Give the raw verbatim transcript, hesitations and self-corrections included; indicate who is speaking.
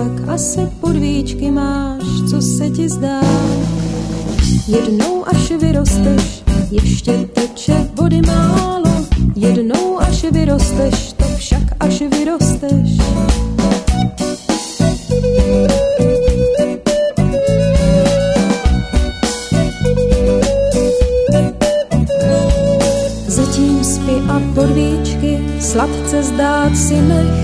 Speaker 1: tak asi podvíčky máš, co se ti zdá. Jednou až vyrosteš, ještě teče vody málo. Jednou až vyrosteš, to však až vyrosteš. Zatím spí a podvíčky sladce zdát si nech.